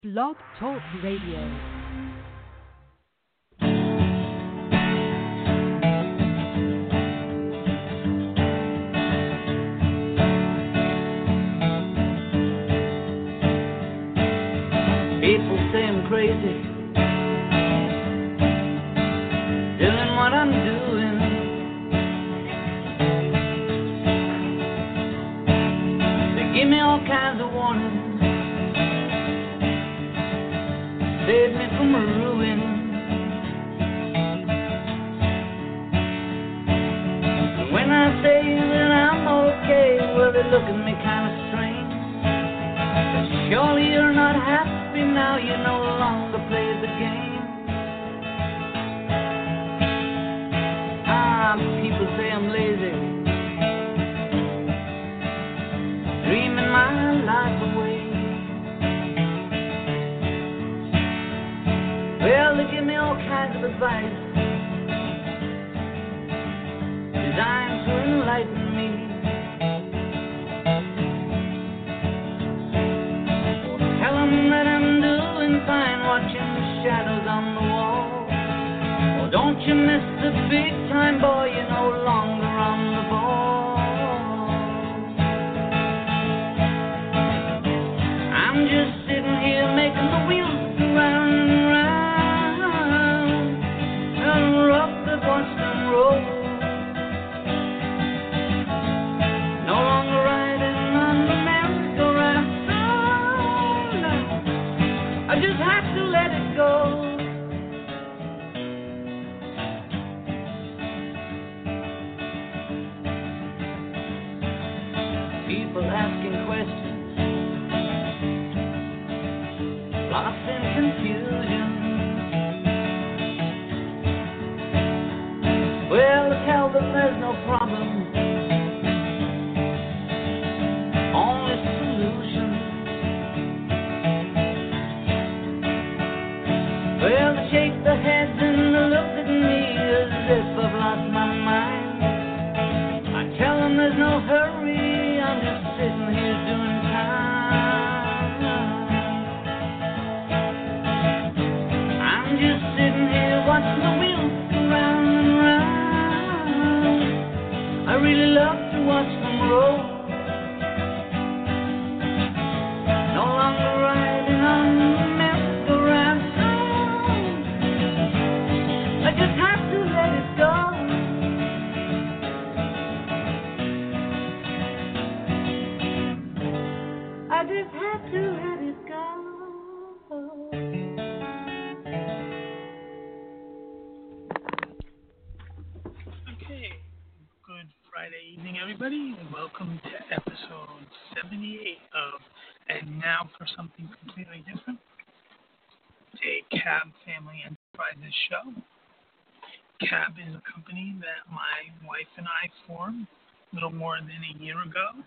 Blog Talk Radio. People say I'm crazy, doing what I'm doing. They give me all kinds of warnings, save me from ruin. And when I say that I'm okay, well, they look at me kind of strange. But surely you're not happy now, you no longer play the game. People say I'm lazy, dreaming my life away. Well, they give me all kinds of advice designed to enlighten me. Tell them that I'm doing fine, watching the shadows on the wall. Oh, don't you miss the big time, boy, you're no longer on the ball. I'm just sitting here making the wheels go round and round, and rock the Boston Road. No longer riding on the merry-go-round. I just have to let it go. People asking questions, lost in confusion. Well, I tell them there's no problem, only solution. Well, they shake their heads and they look at me as if I've lost my mind. I tell them there's no hurry, I'm just sitting here doing time. I'm just sitting here watching the wheels go round and round. I really love to watch them roll. No longer riding on the merry-go-round. I just have to let it go. I just have to let it go. Okay, good Friday evening, everybody, and welcome to episode 78 of And Now for Something Completely Different, a Cab Family Enterprises show. Cab is a company that my wife and I formed a little more than a year ago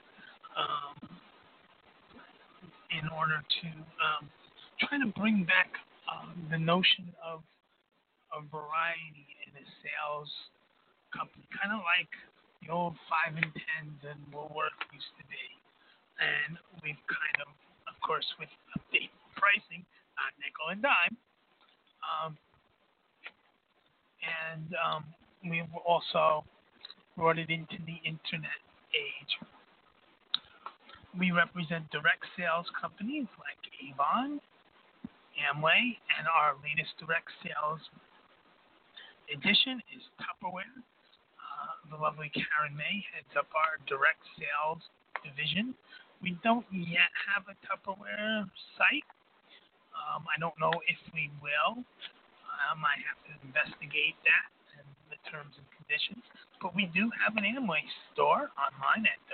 in order to try to bring back the notion of a variety in a sales company, kind of like the old 5 and 10s and Woolworth used to be. And we've kind of course, with update pricing, not nickel and dime. We've also brought it into the internet age. We represent direct sales companies like Avon, Amway, and our latest direct sales edition is Tupperware. The lovely Karen May heads up our direct sales division. We don't yet have a Tupperware site. I don't know if we will. I might have to investigate that and the terms and conditions. But we do have an Amway store online at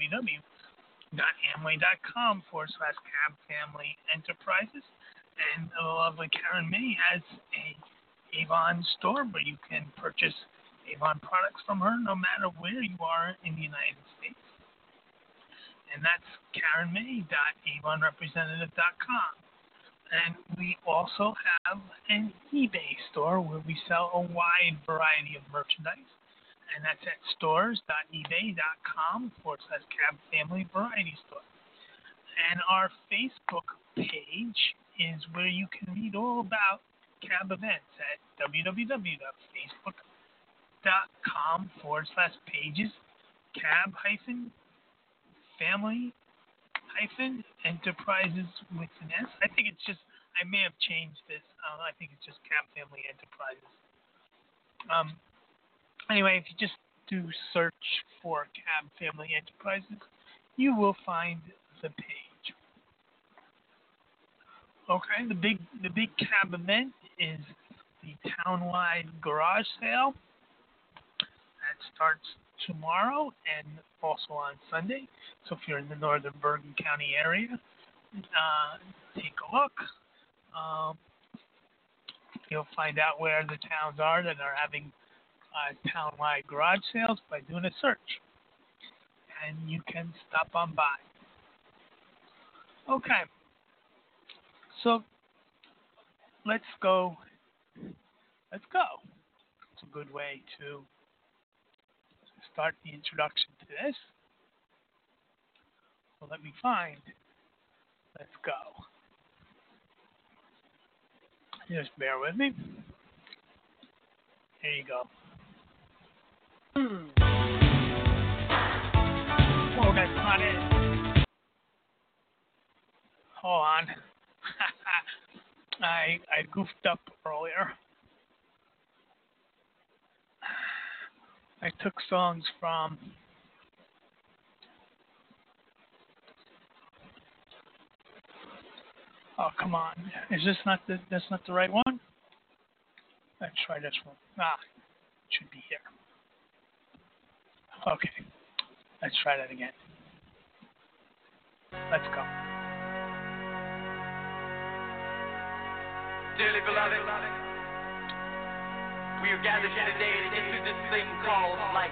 www.amway.com/Cab Family Enterprises. And the lovely Karen May has a Avon store where you can purchase Avon products from her no matter where you are in the United States. And that's KarenMay.AvonRepresentative.com. And we also have an eBay store where we sell a wide variety of merchandise. And that's at stores.ebay.com/Cab Family Variety Store. And our Facebook page is where you can read all about CAB events at www.facebook.com/pages CAB-family-enterprises with an S. I think it's just, I may have changed this. I think it's just CAB Family Enterprises. Anyway, if you just do search for CAB Family Enterprises, you will find the page. Okay, the big CAB event is the townwide garage sale. That starts tomorrow and also on Sunday. So if you're in the northern Bergen County area, take a look. You'll find out where the towns are that are having townwide garage sales by doing a search. And you can stop on by. Okay. So let's go. It's a good way to start the introduction to this. So let me find. Let's go. Just bear with me. Here you go. Oh, that's not it. Hold on. I goofed up earlier. I took songs from oh, come on. Is this not that's not the right one? Let's try this one. It should be here. Okay. Let's try that again. Let's go. Dearly beloved, we are gathered here today to get through this thing called life.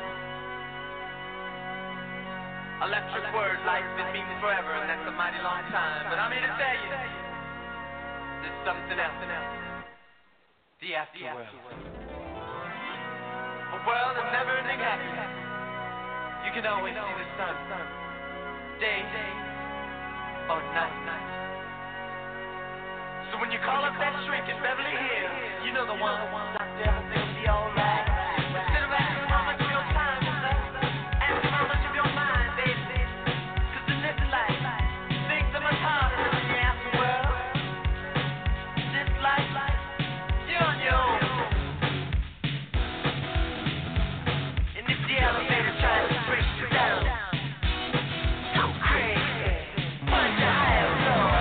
Electric word, life, it means forever, and that's a mighty long time. But I'm here to tell you, there's something else. The afterworld. A world of never-ending happiness. You can always see the sun, day or night. So when you call up that shrink in Beverly Hills, you know the one. Doctor, everything'll be alright. Instead of asking how much of your time is left, ask how much of your mind, baby. 'Cause in this life, things are much harder than in the afterworld. This life, you're on your own. And if the elevator tries to break you down, go crazy. Punch a higher floor.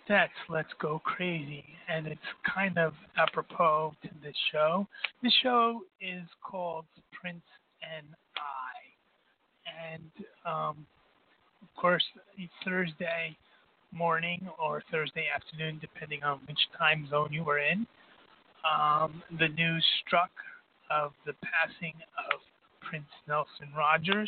That's Let's Go Crazy, and it's kind of apropos to this show. This show is called Prince and I, and of course, Thursday morning or Thursday afternoon, depending on which time zone you were in, the news struck of the passing of Prince Nelson Rogers.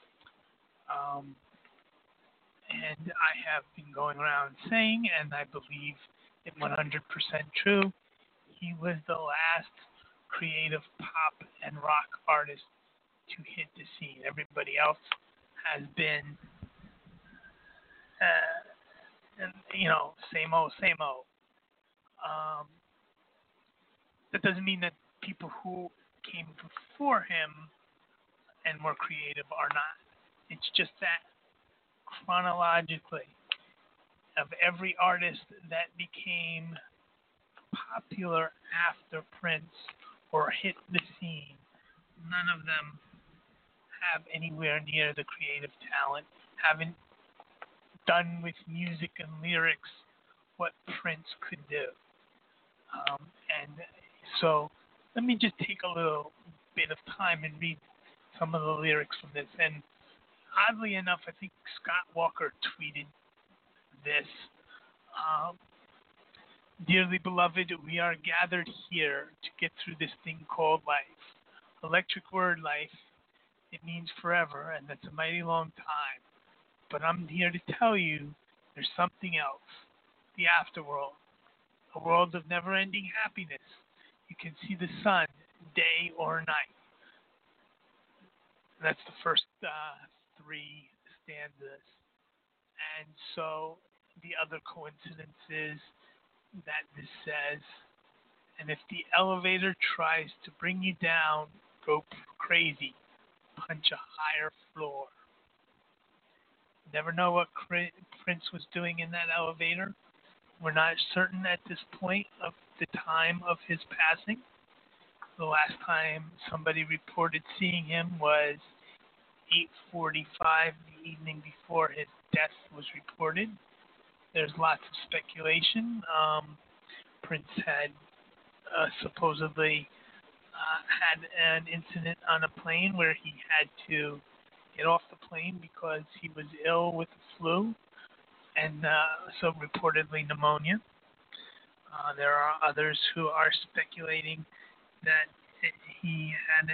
And I have been going around saying, and I believe it 100% true, he was the last creative pop and rock artist to hit the scene. Everybody else has been, same old, same old. That doesn't mean that people who came before him and were creative are not. It's just that chronologically, of every artist that became popular after Prince or hit the scene, none of them have anywhere near the creative talent, haven't done with music and lyrics what Prince could do. And so let me just take a little bit of time and read some of the lyrics from this. And oddly enough, I think Scott Walker tweeted this. Dearly beloved, we are gathered here to get through this thing called life. Electric word, life. It means forever, and that's a mighty long time. But I'm here to tell you there's something else. The afterworld. A world of never-ending happiness. You can see the sun, day or night. That's the first three stanzas. And so the other coincidence is that this says, and if the elevator tries to bring you down, go crazy, punch a higher floor. Never know what Prince was doing in that elevator. We're not certain at this point of the time of his passing. The last time somebody reported seeing him was 8:45 the evening before his death was reported. There's lots of speculation. Prince had supposedly had an incident on a plane where he had to get off the plane because he was ill with the flu and so reportedly pneumonia. There are others who are speculating that he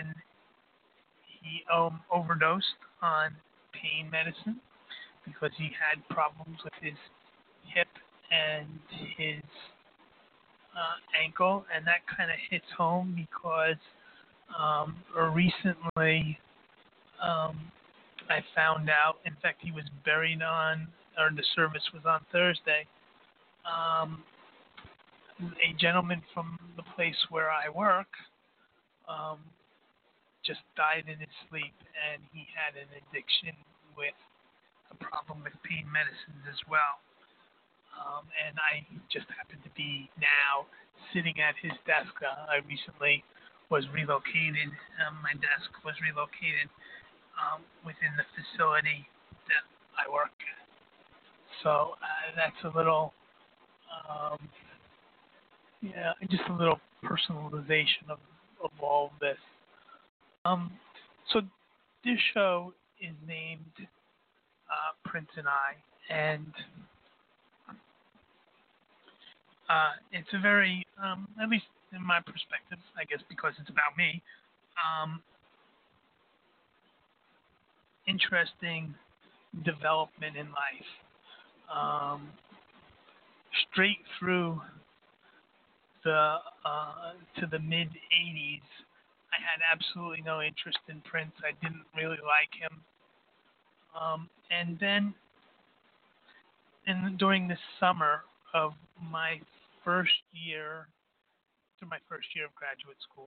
overdosed on pain medicine because he had problems with his hip and his ankle, and that kind of hits home because recently I found out, in fact, he was buried or the service was on Thursday. A gentleman from the place where I work just died in his sleep, and he had an addiction with a problem with pain medicines as well. And I just happened to be now sitting at his desk. I recently was relocated. My desk was relocated within the facility that I work at. So that's a little, just a little personalization of all of this. So this show is named Prince and I, and it's a very, at least in my perspective, I guess because it's about me, interesting development in life. Straight through to the mid 80s, I had absolutely no interest in Prince. I didn't really like him. And then during the summer of my first year of graduate school,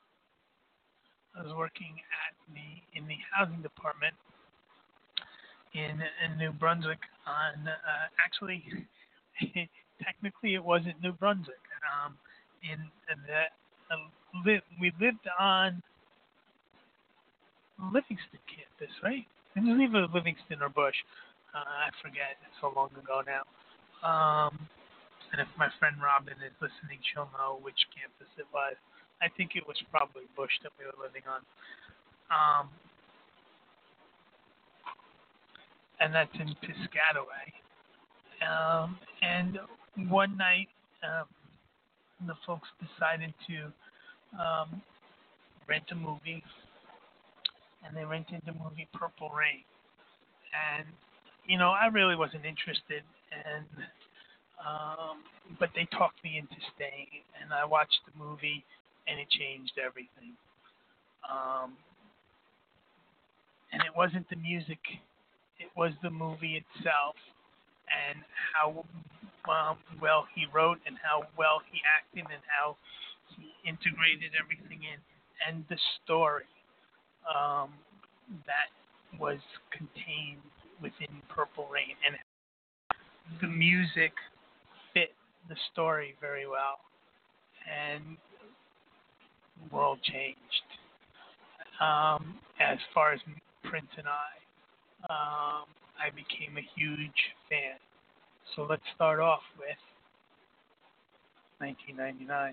I was working in the housing department in New Brunswick actually technically it wasn't New Brunswick. We lived on Livingston campus, right? Didn't we live at Livingston or Bush? I forget. It's so long ago now. And if my friend Robin is listening, she'll know which campus it was. I think it was probably Bush that we were living on. And that's in Piscataway. And one night, the folks decided to rent a movie, and they rented the movie Purple Rain. And I really wasn't interested, and but they talked me into staying, and I watched the movie, and it changed everything. And it wasn't the music; it was the movie itself, and how well he wrote, and how well he acted, and how he integrated everything in, and the story that was contained within Purple Rain, and the music fit the story very well, and the world changed. As far as Prince and I became a huge fan. So let's start off with 1999.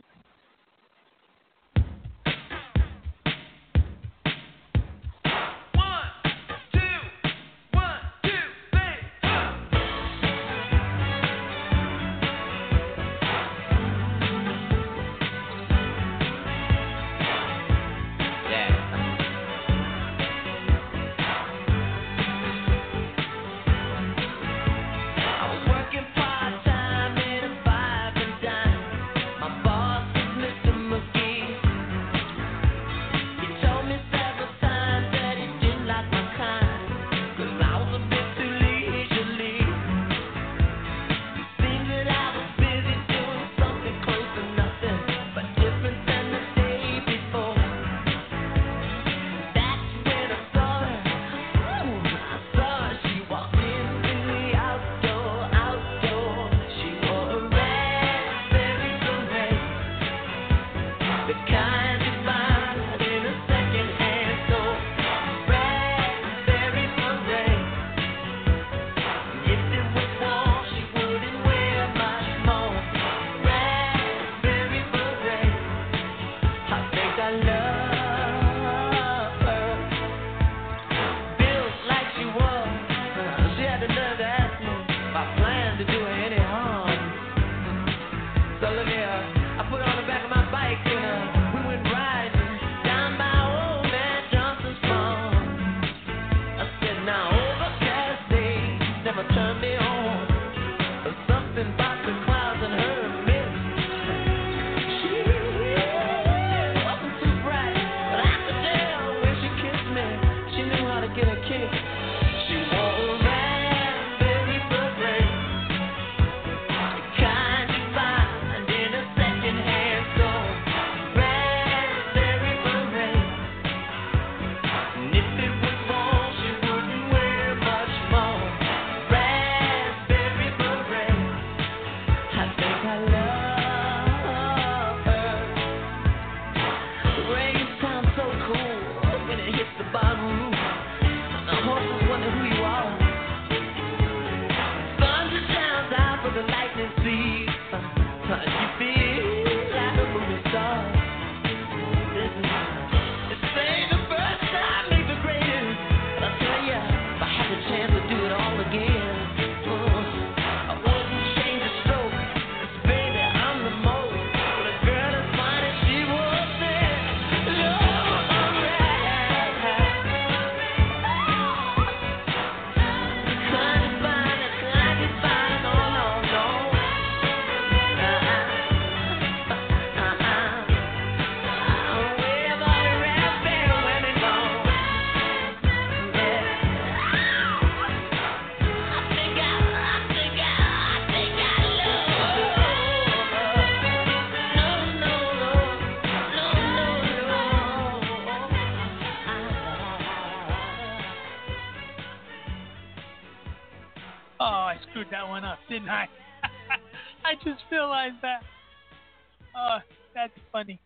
That one up, didn't I? I just realized that. Oh, that's funny.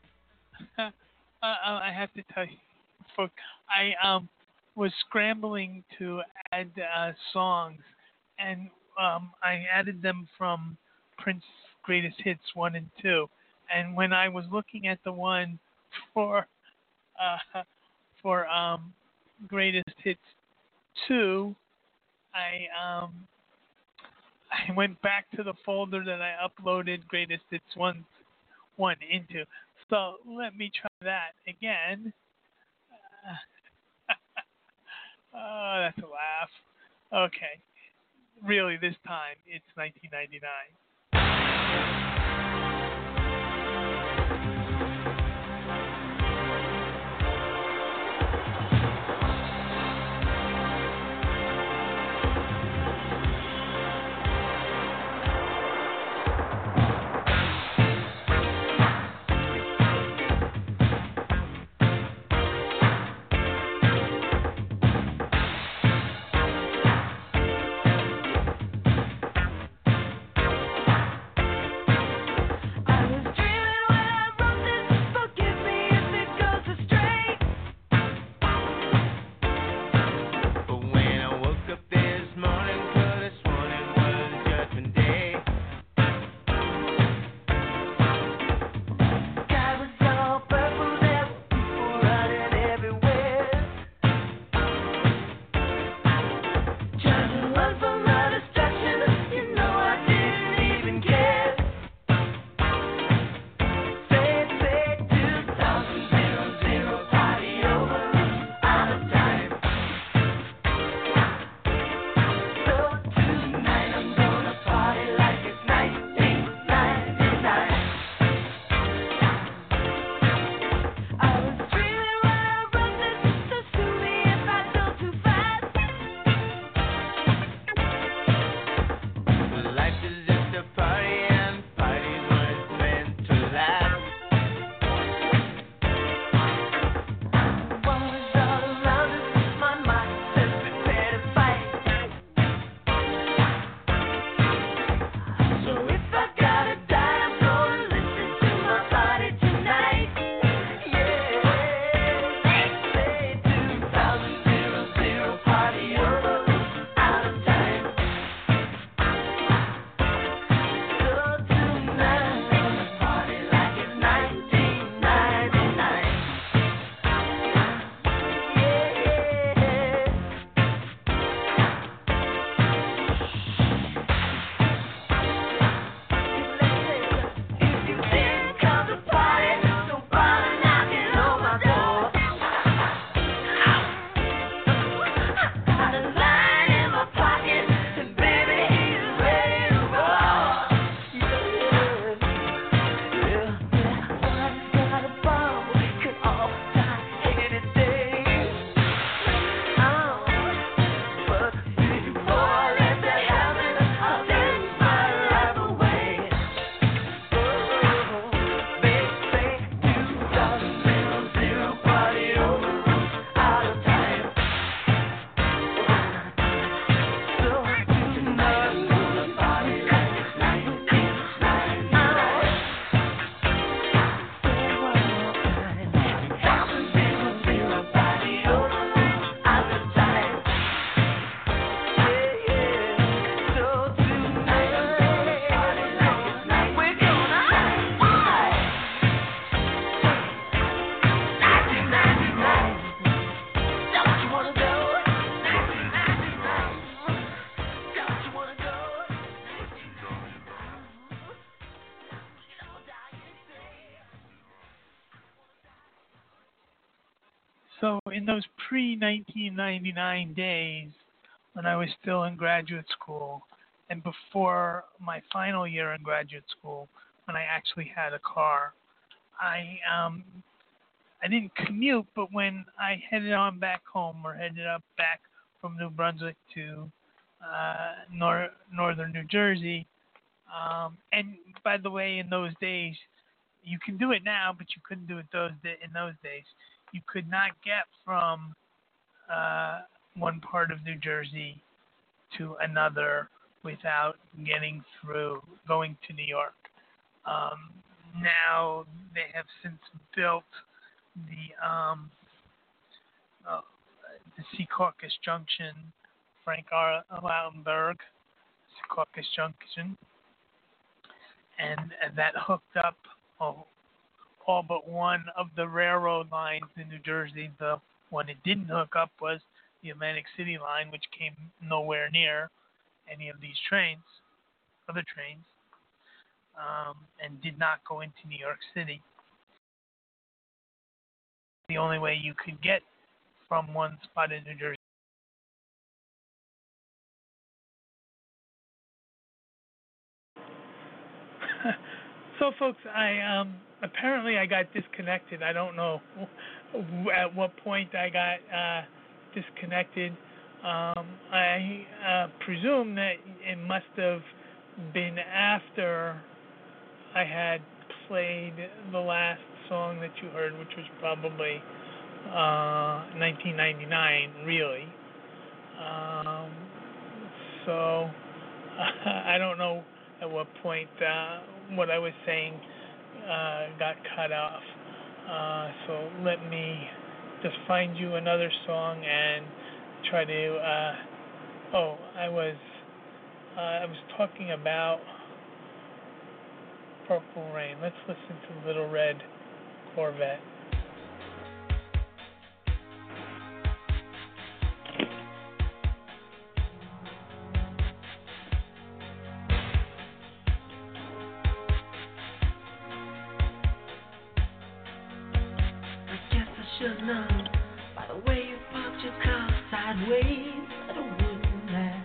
I have to tell you, folks, I was scrambling to add songs, and I added them from Prince Greatest Hits 1 and 2. And when I was looking at the one for uh, for Greatest Hits 2, I I went back to the folder that I uploaded Greatest Hits 1 into. So let me try that again. Oh, that's a laugh. Okay. Really, this time it's 1999. So in those pre-1999 days, when I was still in graduate school, and before my final year in graduate school, when I actually had a car, I didn't commute, but when I headed on back home or headed up back from New Brunswick to northern New Jersey, and by the way, in those days, you can do it now, but you couldn't do it in those days. You could not get from one part of New Jersey to another without going to New York. Now they have since built the Secaucus Junction, Frank R. Lautenberg Secaucus Junction, and that hooked up all but one of the railroad lines in New Jersey. The one it didn't hook up was the Atlantic City line, which came nowhere near any of these other trains, and did not go into New York City. The only way you could get from one spot in New Jersey. So, folks, I apparently I got disconnected. I don't know at what point I got disconnected. I presume that it must have been after I had played the last song that you heard, which was probably 1999, really. So I don't know at what point what I was saying got cut off. So let me just find you another song and try to. I was talking about Purple Rain. Let's listen to Little Red Corvette. Should know by the way you parked your car sideways that it wouldn't last.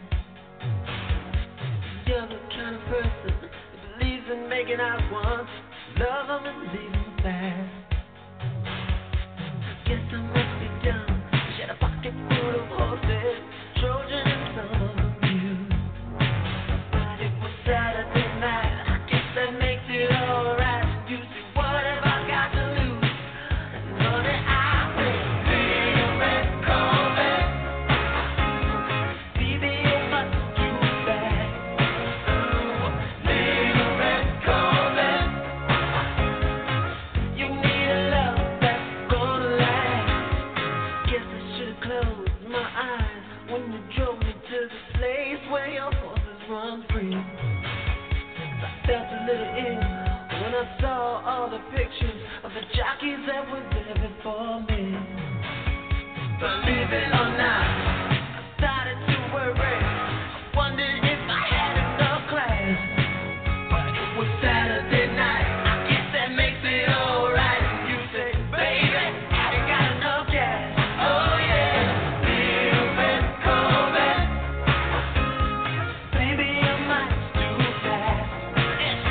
You're the kind of person that believes in making out once, love them and leave them fast. Guess I must be dumb. She had a pocket full of horses, Trojan and some of them used. But it was Saturday night. I guess that makes it alright. You see, what have I got to lose? Honey, saw all the pictures of the jockeys that were there before me. Believe it or not, I started to worry. I wondered if I had enough class. But it was Saturday night. I guess that makes it alright. And you say, baby, I ain't got enough gas. Oh yeah, little red Corvette. Baby, I might too fast. It's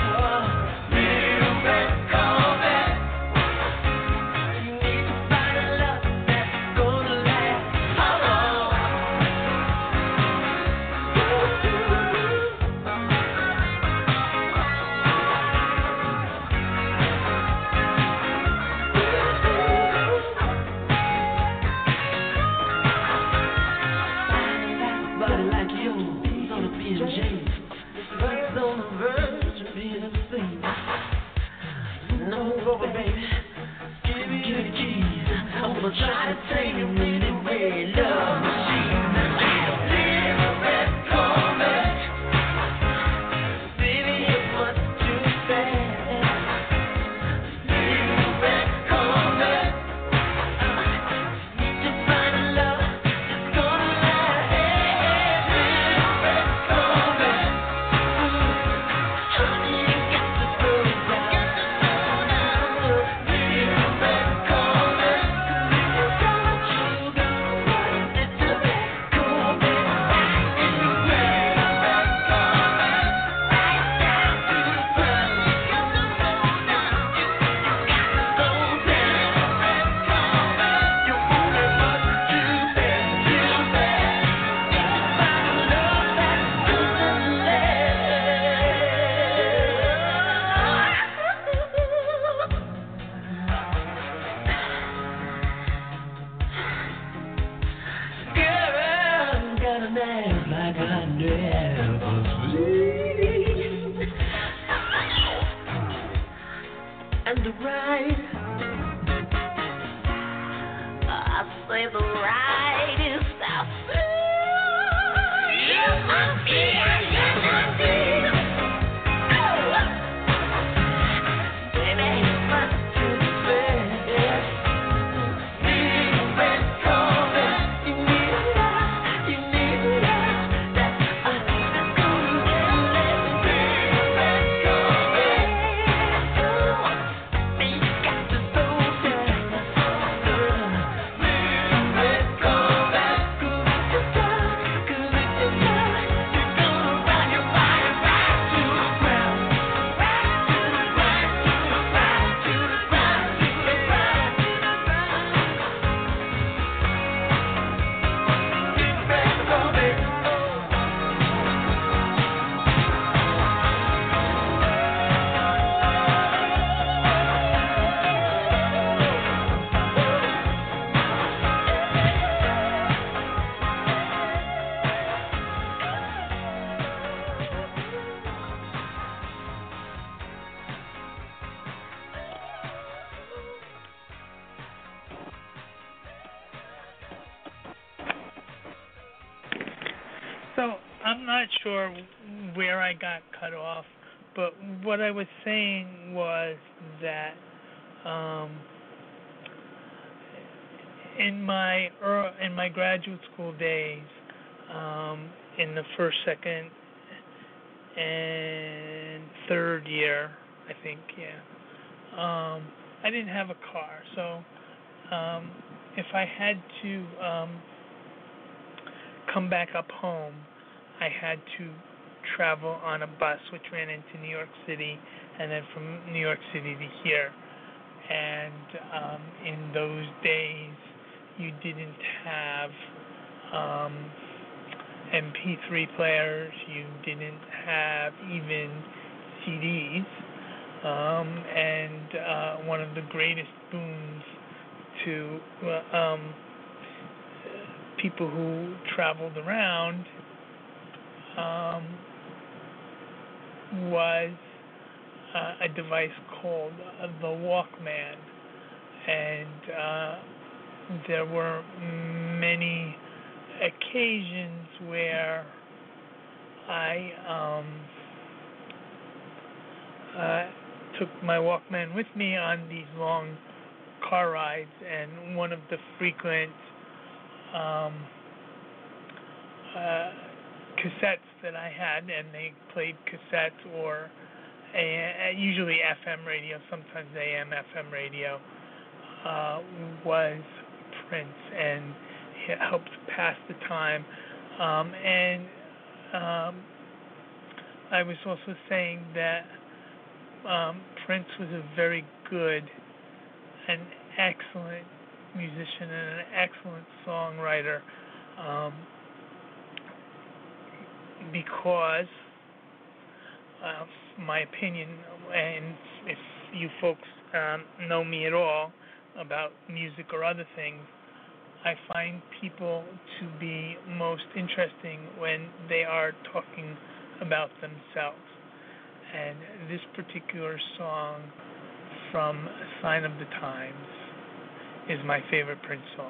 try to take you anywhere, love machine. Little red Corvette, baby, it was too fast. Little red Corvette, need to find a love that's gonna last. Little red Corvette, honey, you got to slow down. Little red Corvette. Like I never sleep, and the ride, I say the ride is so soon. You must be So I'm not sure where I got cut off, but what I was saying was that in my graduate school days, in the first, second, and third year, I think, I didn't have a car, so if I had to come back up home, I had to travel on a bus which ran into New York City, and then from New York City to here. And in those days, you didn't have MP3 players, you didn't have even CDs, and one of the greatest boons to people who traveled around was a device called the Walkman, and there were many occasions where I took my Walkman with me on these long car rides, and one of the frequent cassettes that I had, and they played cassettes or usually FM radio, sometimes AM, FM radio, was Prince, and it helped pass the time. And I was also saying that Prince was a very good and excellent musician and an excellent songwriter, because my opinion, and if you folks know me at all about music or other things, I find people to be most interesting when they are talking about themselves. And this particular song from A Sign of the Times is my favorite Prince song.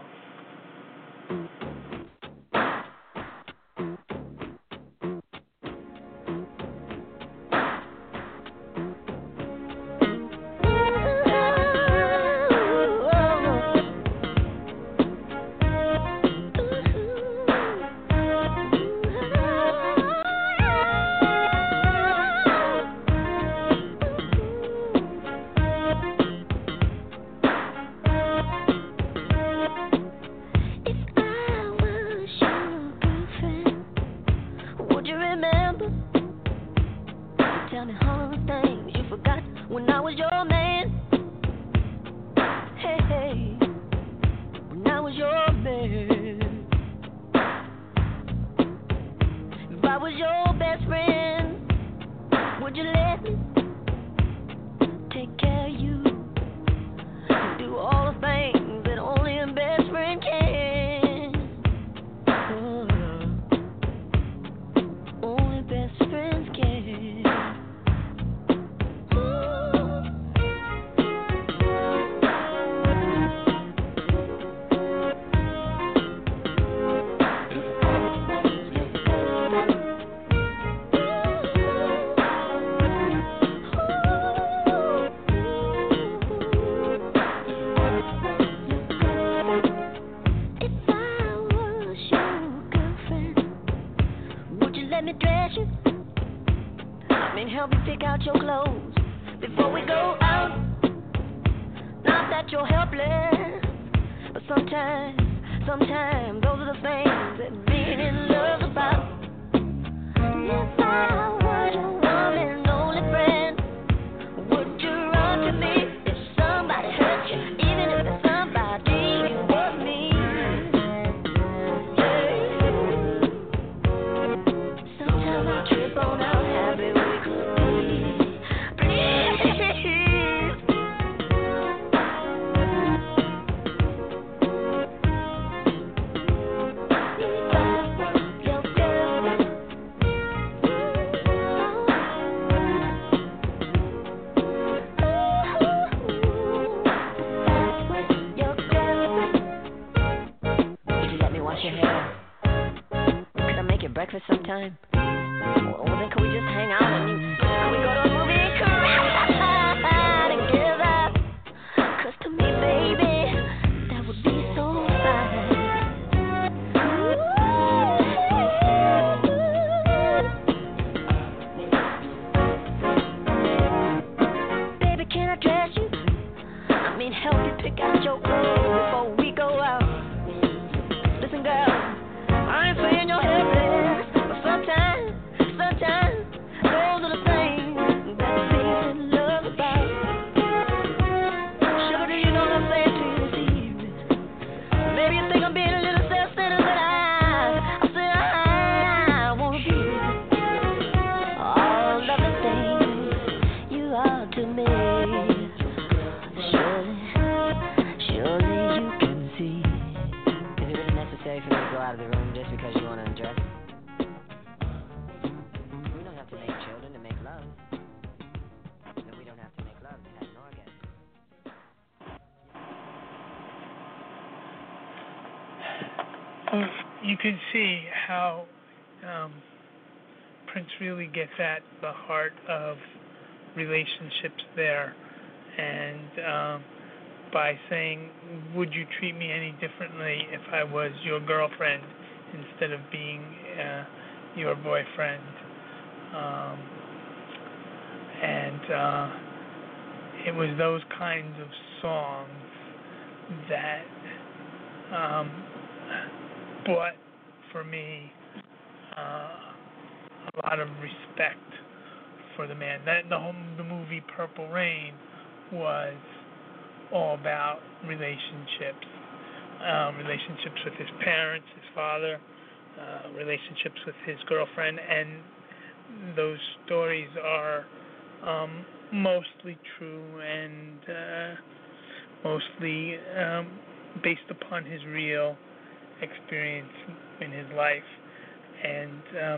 breakfast sometime? Well, then can we just hang out and can we go to a movie and cry together? 'Cause to me, baby, that would be so fine. Baby, can I dress you? I mean, help you pick out your clothes before we go out. Listen, girl, I ain't saying you're helpless, but sometimes those are the things that feeling love about. Sugar, do you know what I'm saying to you this evening? Maybe you think I'm being a little self-centered, but I said I wanna be all of the things you are to me. Surely you can see. Is it really necessary for me to go out of the room just because you want to undress? We don't have to make children to make love. And we don't have to make love to have an orgasm. You can see how Prince really gets at the heart of relationships there, and by saying, would you treat me any differently if I was your girlfriend instead of being your boyfriend? It was those kinds of songs that brought, for me, a lot of respect for the man. The movie Purple Rain was all about relationships, relationships with his parents, his father, relationships with his girlfriend, and those stories are mostly true and mostly based upon his real experience in his life. And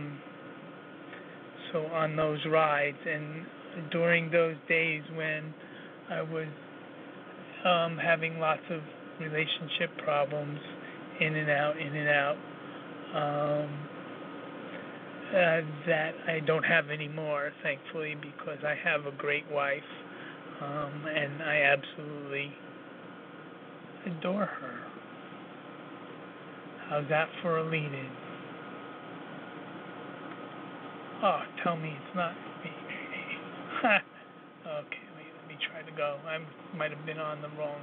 so on those rides and during those days when I was having lots of relationship problems, in and out, that I don't have anymore, thankfully, because I have a great wife, and I absolutely adore her. How's that for a lead-in? Oh, tell me it's not me. Okay, let me try to go. I might have been on the wrong.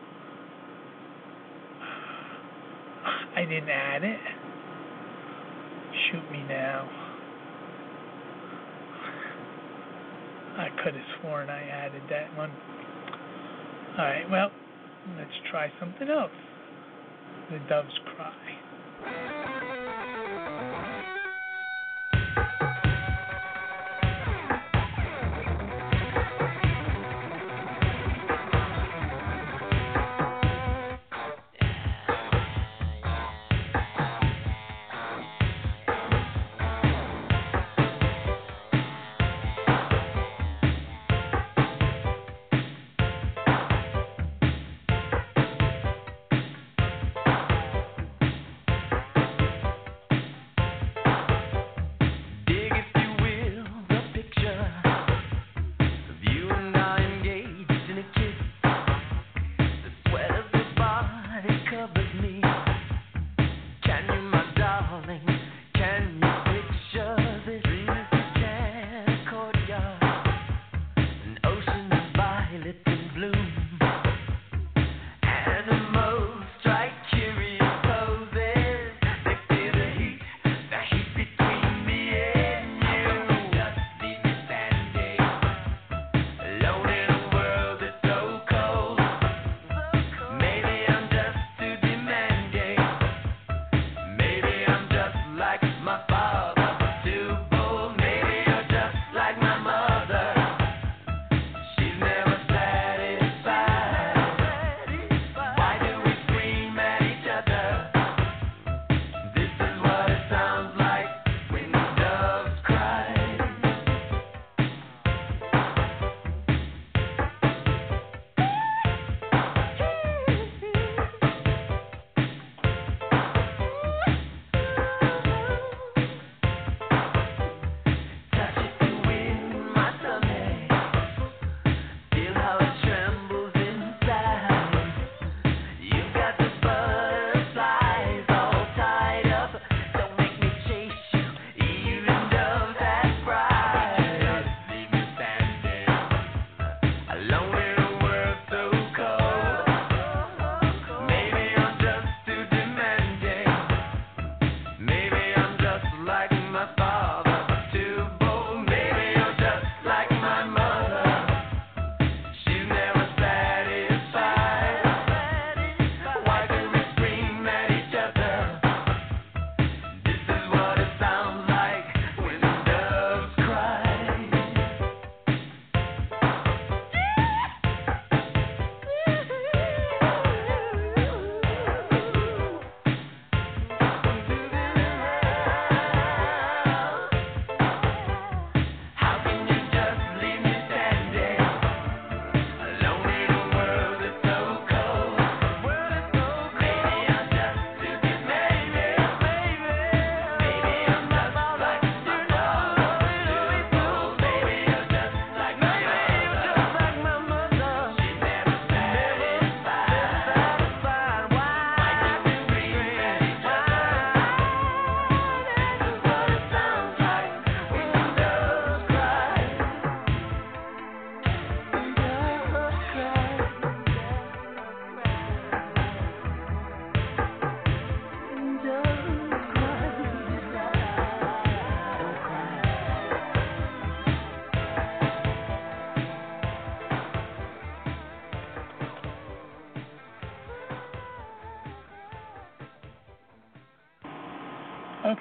I didn't add it. Shoot me now. I could have sworn I added that one. Alright, well, let's try something else. The Doves Cry.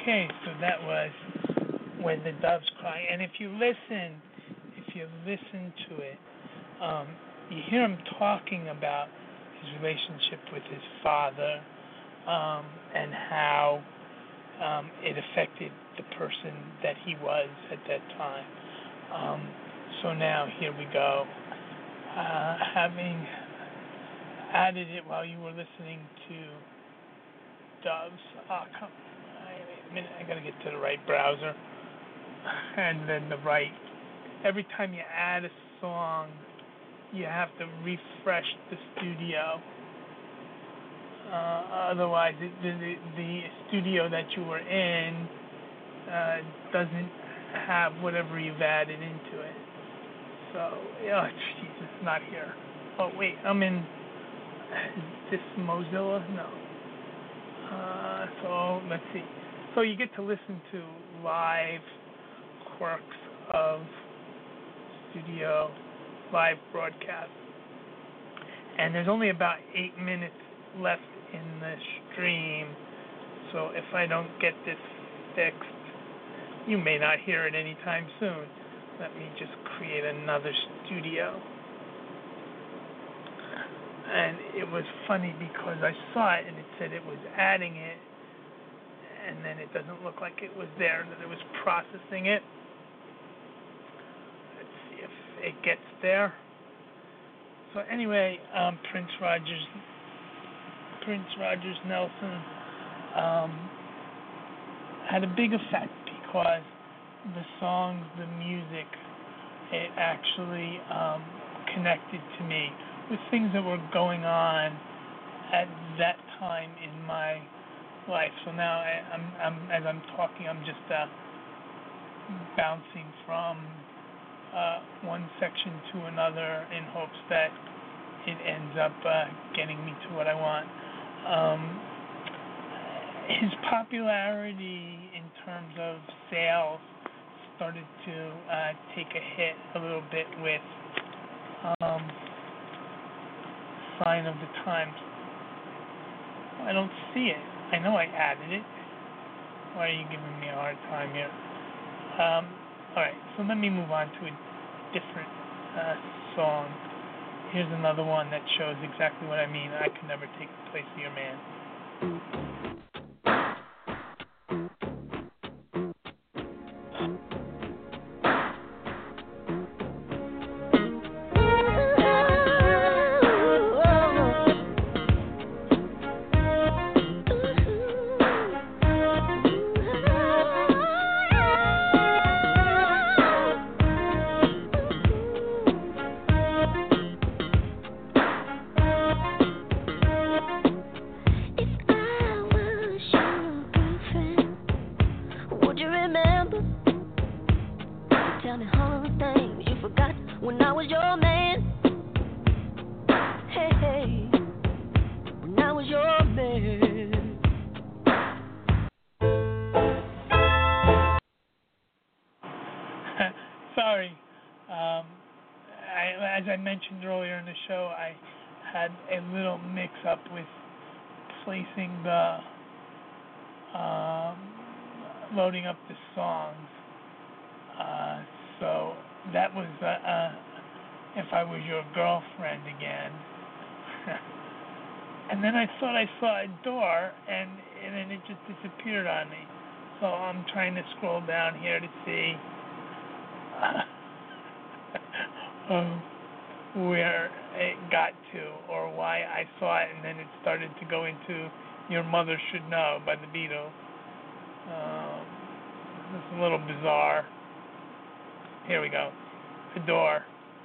Okay, so that was When the Doves Cry. And if you listen to it, you hear him talking about his relationship with his father, and how it affected the person that he was at that time. So now here we go. Having added it while you were listening to Doves. Oh, come on. Wait a minute, I gotta get to the right browser. And then every time you add a song, you have to refresh the studio. Otherwise, the studio that you were in doesn't have whatever you've added into it. So, oh, jeez, it's not here. Oh, wait, I'm in, is this Mozilla? No. So, let's see. So you get to listen to live quirks of studio live broadcast. And there's only about 8 minutes left in the stream. So if I don't get this fixed, you may not hear it anytime soon. Let me just create another studio. And it was funny because I saw it and it said it was adding it, and then it doesn't look like it was there, that it was processing it. Let's see if it gets there. So anyway, Prince Rogers Nelson had a big effect because the songs, the music, it actually connected to me with things that were going on at that time in my life. So now as I'm talking, I'm just bouncing from one section to another in hopes that it ends up getting me to what I want. His popularity in terms of sales started to take a hit a little bit with Sign of the Times. I don't see it. I know I added it. Why are you giving me a hard time here? Alright, so let me move on to a different song. Here's another one that shows exactly what I mean. I could never take the place of your man. Sorry. As I mentioned earlier in the show, I had a little mix-up with placing the loading up the songs. So that was If I Was Your Girlfriend again. And then I thought I saw a door, and then it just disappeared on me. So I'm trying to scroll down here to see where it got to, or why I saw it, and then it started to go into Your Mother Should Know by the Beatles. It's a little bizarre. Here we go. The door.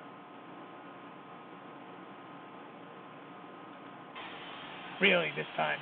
Really, this time.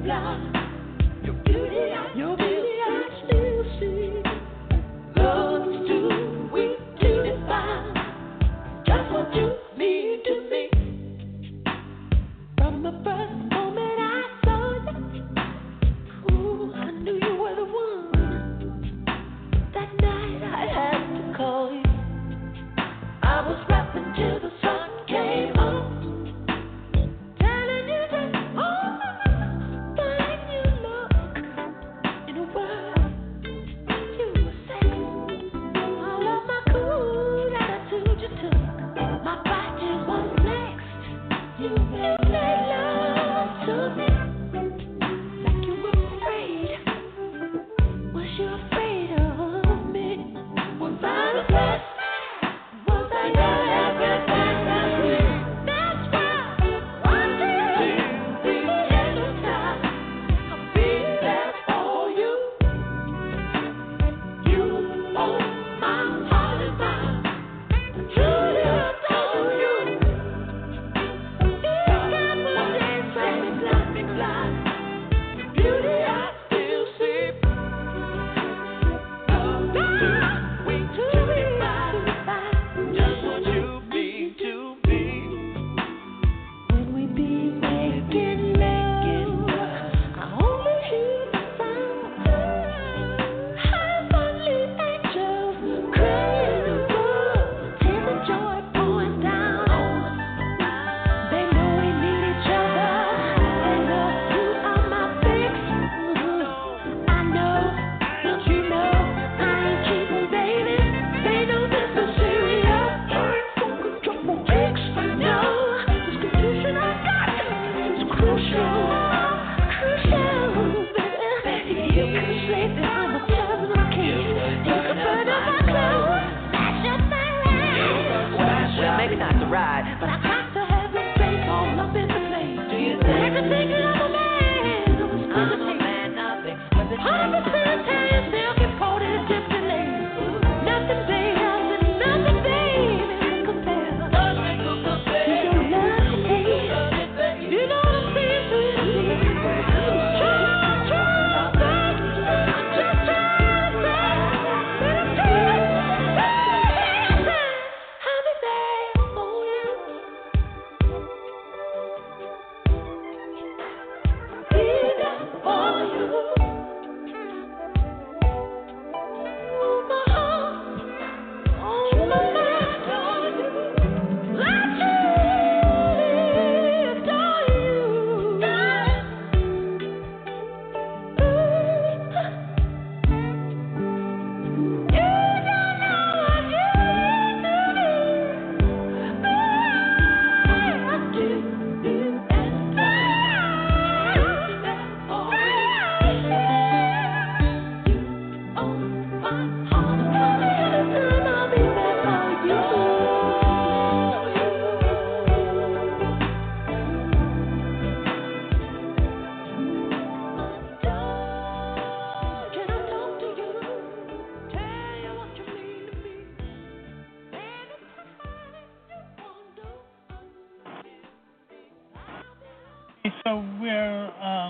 So we're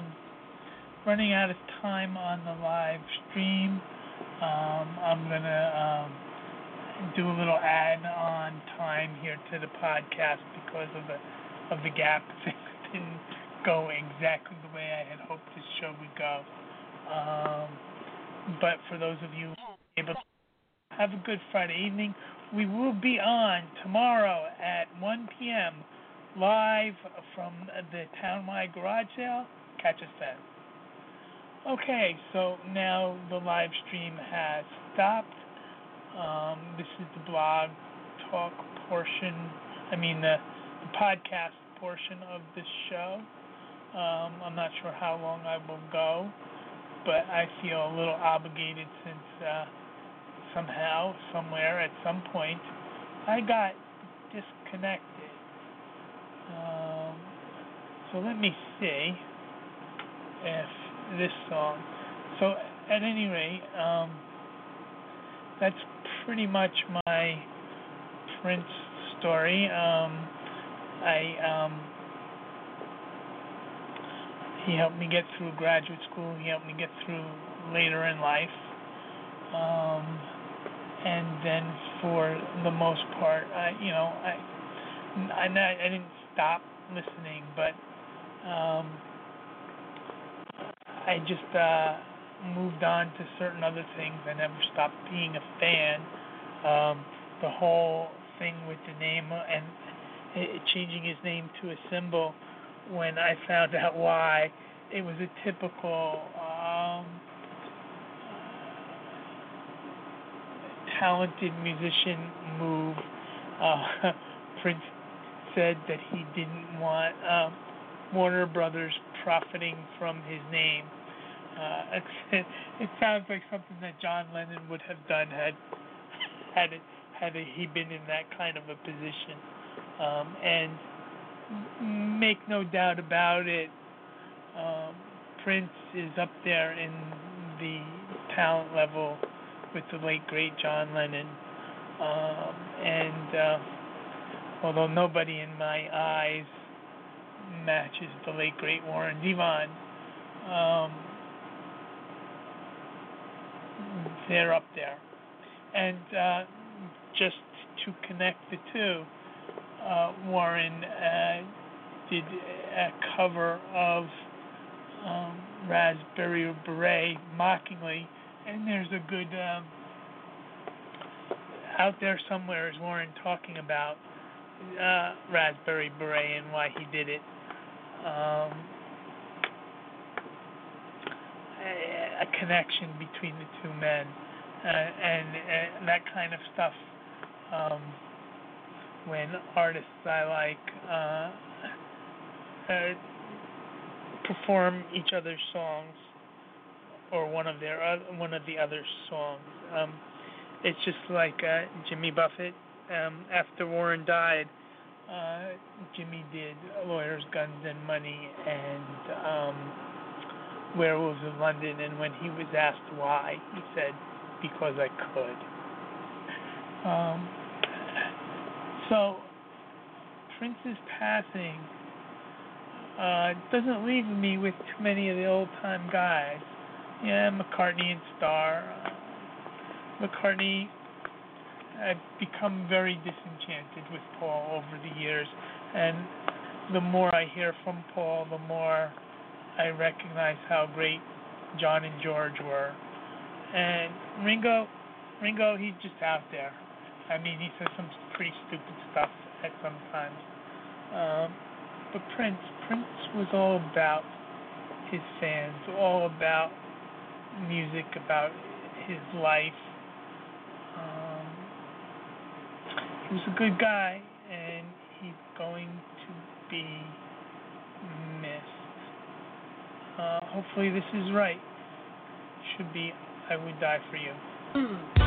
running out of time on the live stream. I'm going to do a little add-on time here to the podcast because of the gap. Things didn't go exactly the way I had hoped this show would go. But for those of you able to have a good Friday evening, we will be on tomorrow at 1 p.m. live from the Townwide Garage Sale. Catch us then. Okay, so now the live stream has stopped. This is the blog talk portion, the podcast portion of this show. I'm not sure how long I will go, but I feel a little obligated since somehow, somewhere, at some point, I got disconnected. So let me see if this song. So at any rate, that's pretty much my Prince story. He helped me get through graduate school. He helped me get through later in life. And then for the most part, I didn't stop listening, but I just moved on to certain other things. I never stopped being a fan. The whole thing with the name and changing his name to a symbol, when I found out why, it was a typical talented musician move. Prince said that he didn't want Warner Brothers profiting from his name. It sounds like something that John Lennon would have done had he been in that kind of a position. And make no doubt about it, Prince is up there in the talent level with the late great John Lennon. And although nobody in my eyes matches the late great Warren Zevon, they're up there. And just to connect the two, Warren did a cover of Raspberry Beret mockingly, and there's a good out there somewhere is Warren talking about Raspberry Beret and why he did it. A connection between the two men, and that kind of stuff. When artists I like perform each other's songs or one of the other songs, it's just like Jimmy Buffett. After Warren died, Jimmy did Lawyers, Guns, and Money and Werewolves of London, and when he was asked why, he said, "Because I could." So Prince's passing doesn't leave me with too many of the old-time guys. Yeah, McCartney and Starr. McCartney, I've become very disenchanted with Paul over the years, and the more I hear from Paul, the more I recognize how great John and George were. And Ringo, he's just out there. I mean, he says some pretty stupid stuff at some times. But Prince was all about his fans, all about music, about his life. He was a good guy, and he's going to be missed. Hopefully this is right. Should be I Would Die For You.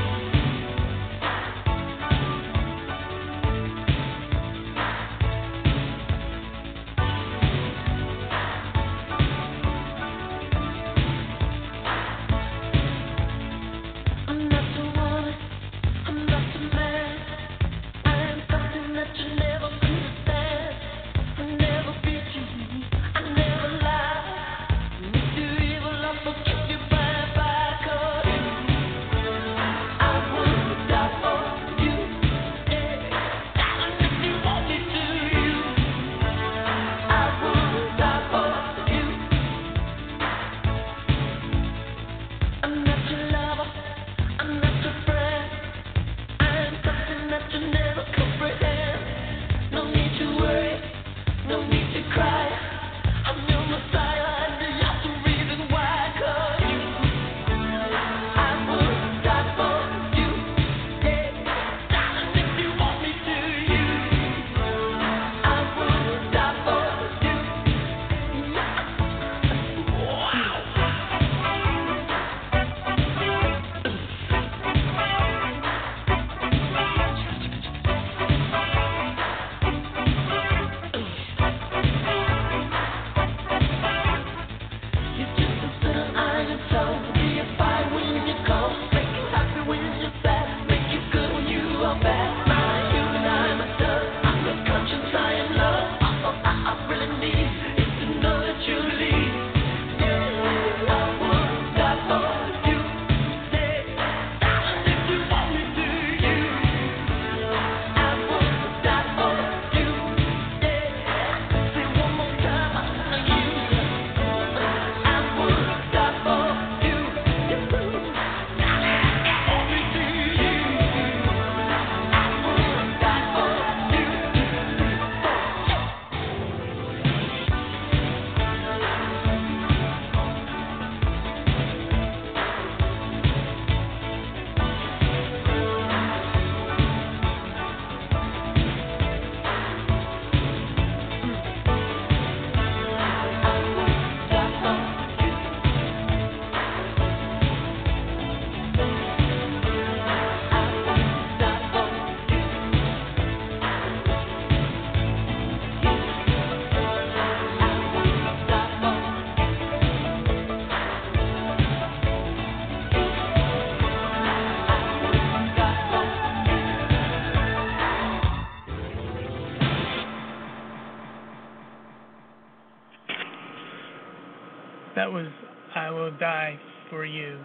That was I Will Die for You.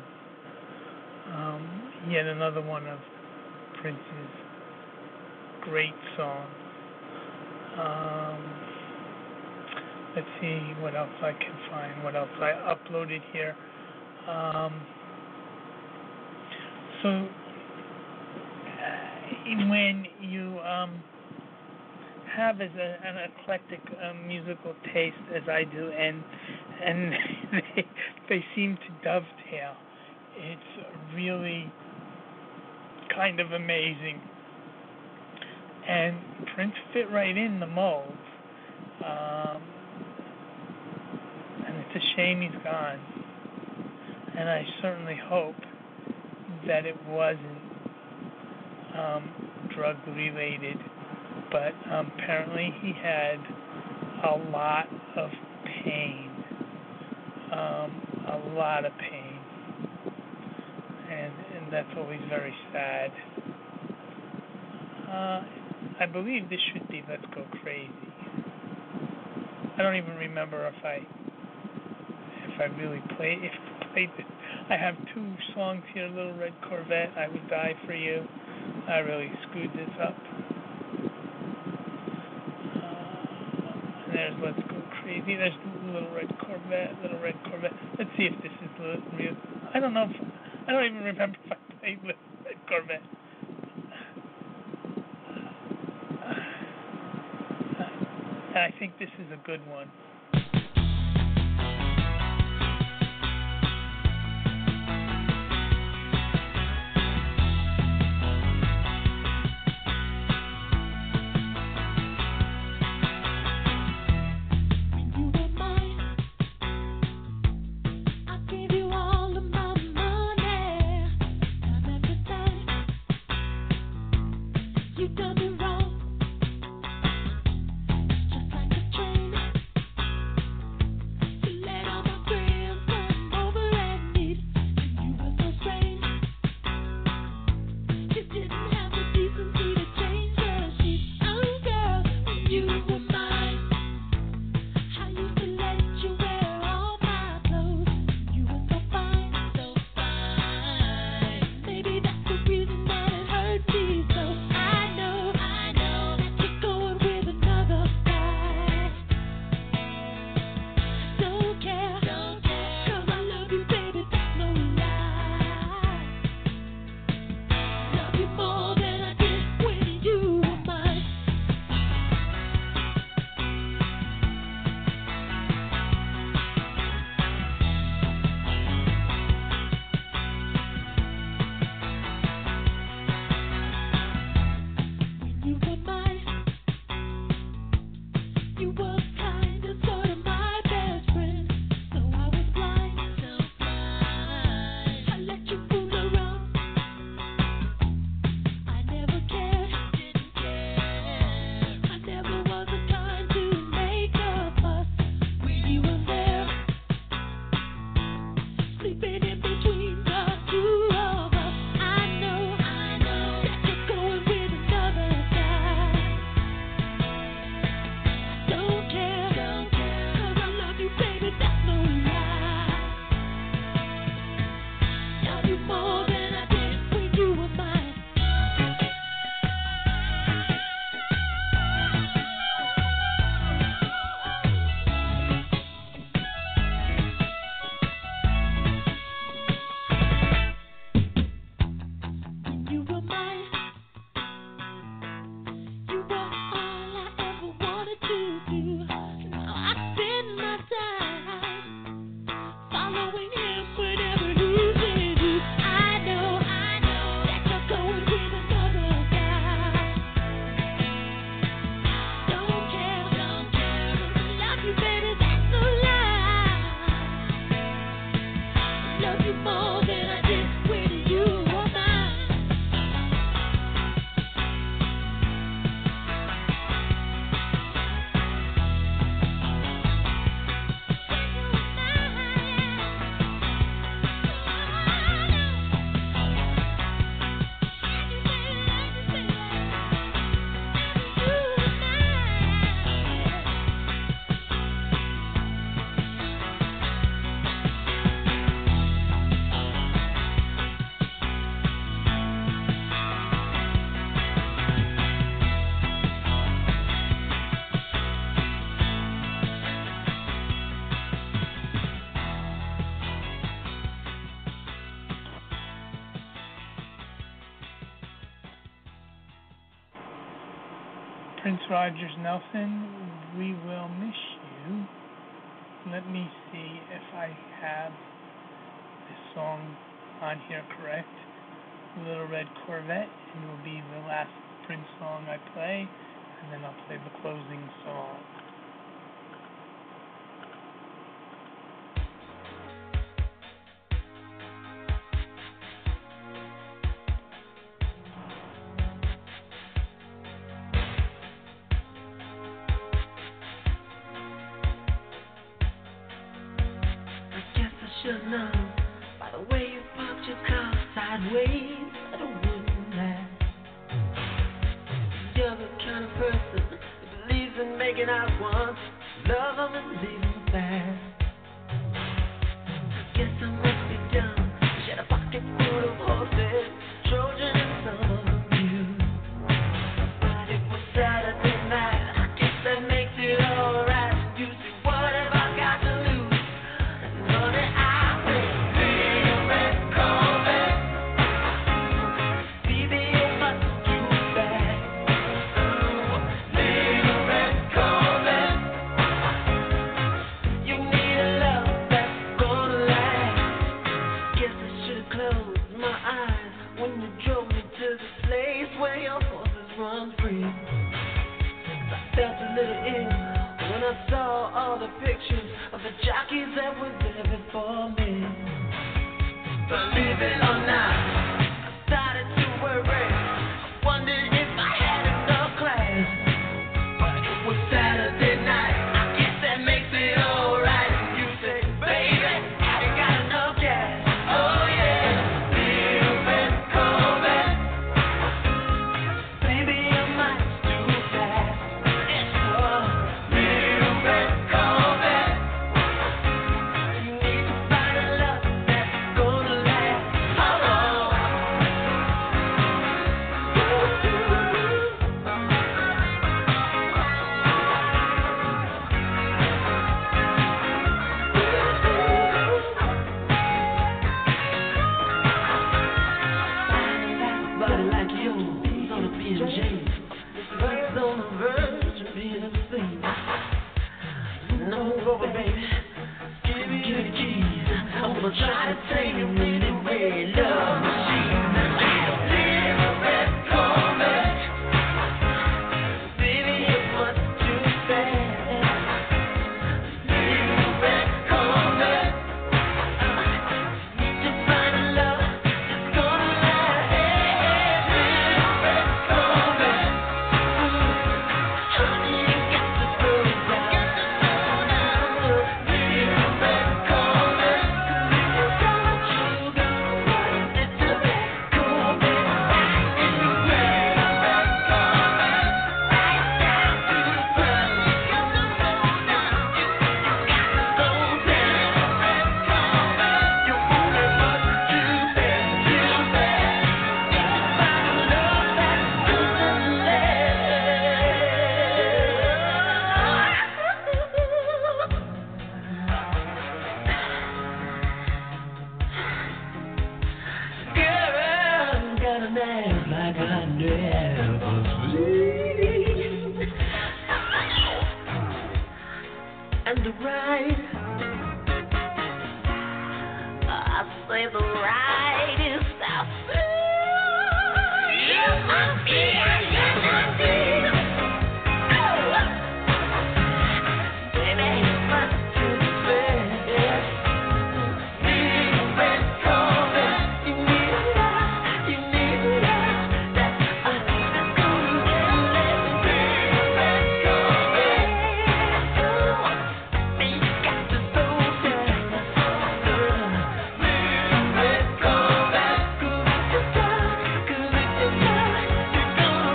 Yet another one of Prince's great songs. Let's see what else I can find, what else I uploaded here. So when you have as an eclectic musical taste as I do, and they seem to dovetail, it's really kind of amazing. And Prince fit right in the mold. And it's a shame he's gone. And I certainly hope that it wasn't drug related. But apparently he had a lot of pain. A lot of pain. And that's always very sad. I believe this should be Let's Go Crazy. I don't even remember if I really played it. I have two songs here, Little Red Corvette, I Would Die for You. I really screwed this up. And there's Let's Go Crazy. There's Little Red Corvette. Let's see if this is real. I don't even remember if I played Little Red Corvette. And I think this is a good one. Prince Rogers Nelson, We Will Miss You. Let me see if I have this song on here correct. Little Red Corvette, and it will be the last Prince song I play, and then I'll play the closing song. Should know by the way you parked your car sideways that it wouldn't last. You're the kind of person who believes in making out once, love them and leave them fast. Guess I must be dumb. She had a pocket full of horses, Trojan and some of them used. But it was Saturday night. I guess that makes it alright. You see, what have I got to lose? And honey, I saw all the pictures of the jockeys that were there before me. Believe it or not, I started to worry. I wondered if I had enough class. But it was Saturday night. I guess that makes it alright. And you say, baby, have you got enough gas? Oh yeah, little red Corvette. Baby, I might too fast. It's all try to take you anyway, love machine. Little red Corvette, baby, it was too fast. Little red Corvette, need to find a love that's gonna last. Little red Corvette, honey, you got to slow down. Little red Corvette. Like I never sleep, and the ride, I say the ride is outside. You must be a unity. Baby, you must do the best. Big red Corvette, you need a lot, you need a lot. Red Corvette,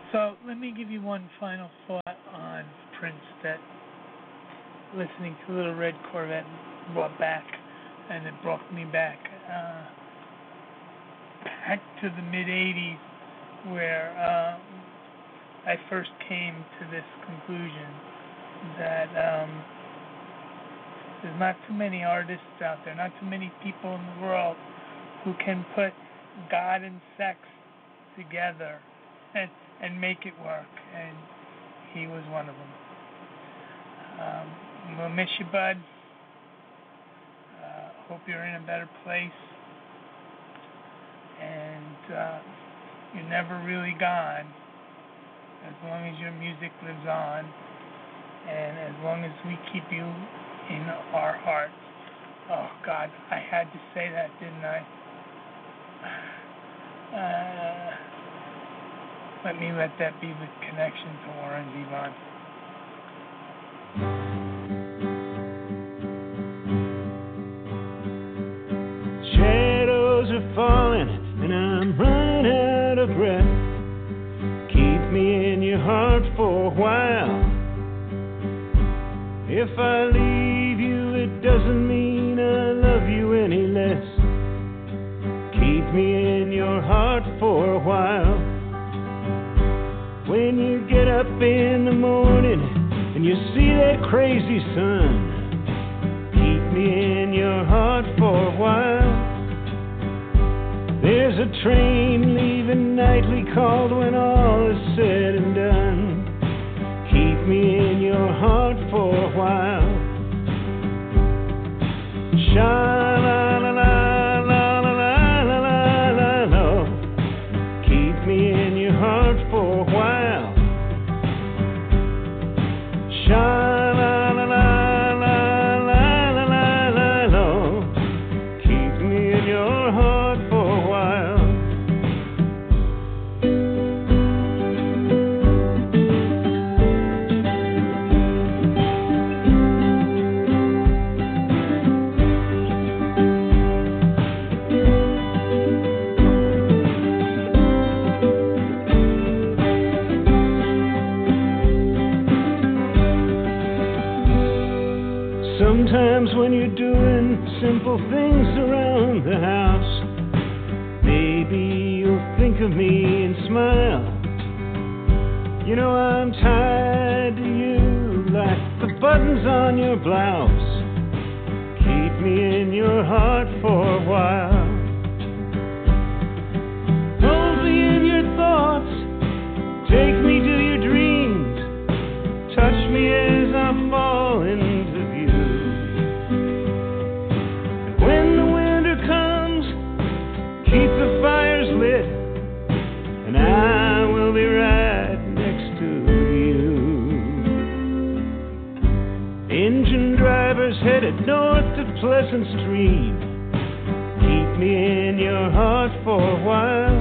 So let me give you one final thought on Prince that listening to Little Red Corvette brought back, and it brought me back to the mid-'80s, where I first came to this conclusion that there's not too many artists out there, not too many people in the world who can put God and sex together and make it work, and he was one of them. We'll miss you, bud. Hope you're in a better place, and you're never really gone as long as your music lives on, and as long as we keep you in our hearts. Oh God, I had to say that, didn't I? Let me let that be the connection to Warren Zevon. Shadows are falling and I'm running out of breath. Keep me in your heart for a while. If I leave you, it doesn't mean I love you any less. Keep me in your heart for a while. When you get up in the morning and you see that crazy sun, keep me in your heart for a while. There's a train leaving nightly called when all is said and done. Keep me in your heart for a while. Sha-la-la-la-la-la-la-la-la-la. Keep me in your heart for a while. Sha-la-la-la-la-la-la-la-la. Keep me in your heart for a while. Sometimes when you're doing simple things around the house, maybe you'll think of me and smile. You know I'm tied to you like the buttons on your blouse. Keep me in your heart for a while. Hold me in your thoughts, take me to your dreams, touch me as I fall into view. When the winter comes, keep the fires lit, and I will be right next to you. Engine drivers headed north to Pleasant Stream, keep me in your heart for a while.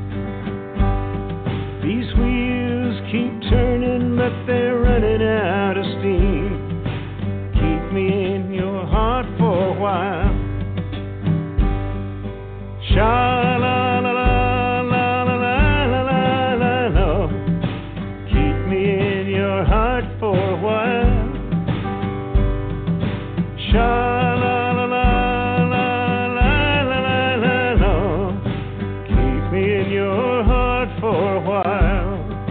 These wheels keep turning, but they're running out of steam. Keep me in your heart for a while. Sha-la-la-la-la-la-la-la-la. Keep me in your heart for a while. Sha-la-la-la-la-la-la-la. Keep me in your heart for a while.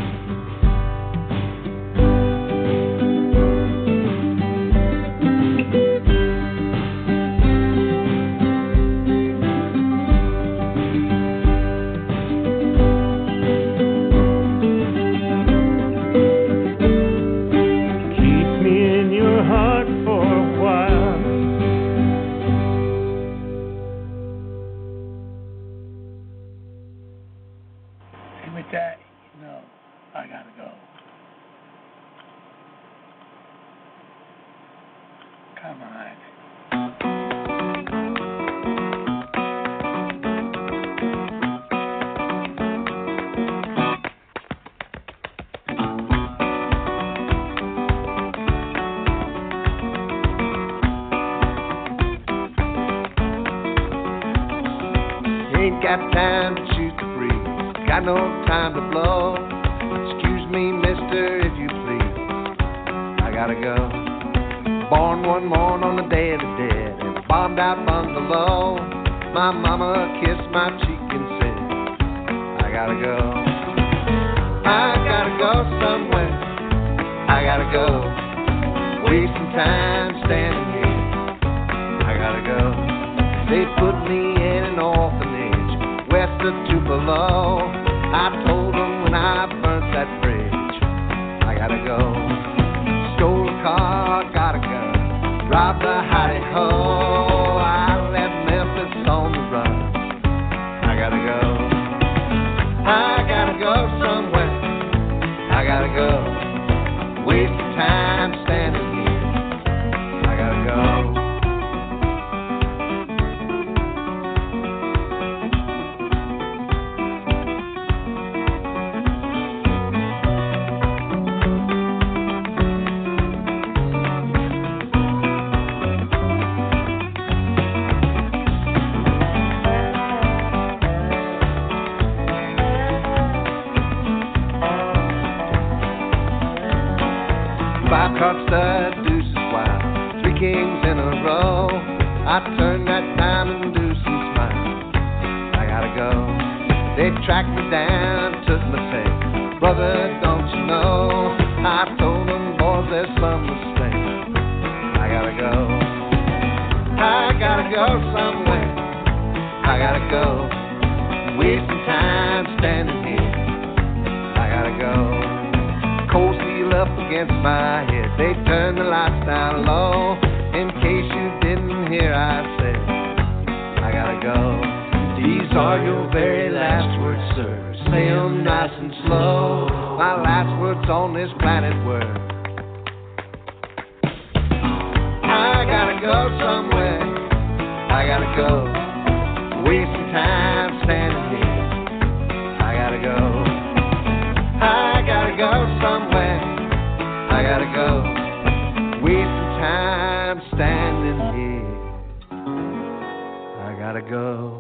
That, you know, I gotta go. Come on. Ain't got time to shoot the breeze, got no time to blow. mister, if you please. I gotta go. Born one morn on the Day of the Dead in a bombed out bungalow. My mama kissed my cheek and said, I gotta go. I gotta go somewhere. I gotta go. Wasting time standing here. I gotta go. They put me in an orphanage west of Tupelo. I told them when I burnt that bridge, I gotta go. Stole a car, got a gun, robbed a hidey-ho. I left Memphis on the run. I gotta go. I gotta go somewhere. I gotta go. Wasting time standing here. I gotta go. Five card stud, deuces wild, three kings in a row. I turned that diamond deuce and smiled. I gotta go. They tracked me down, took my take. Brother, don't you know? I told them, boys, there's some mistake. I gotta go. I gotta go somewhere. I gotta go. Wasting time standing here. I gotta go. Cold steel up against my head. They turned the lights down low. In case you didn't hear, I said, I gotta go. These are your very last words, sir. Say 'em nice and slow. My last words on this planet were, I gotta go somewhere. I gotta go. Wasting time standing here. I gotta go. I gotta go somewhere. I gotta go. Wasting time standing here. I gotta go.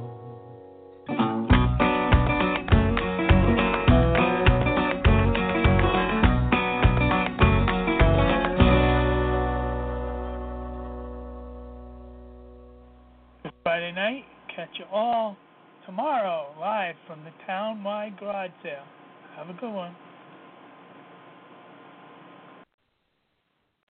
Friday night, catch you all tomorrow live from the Town-wide garage sale. Have a good one.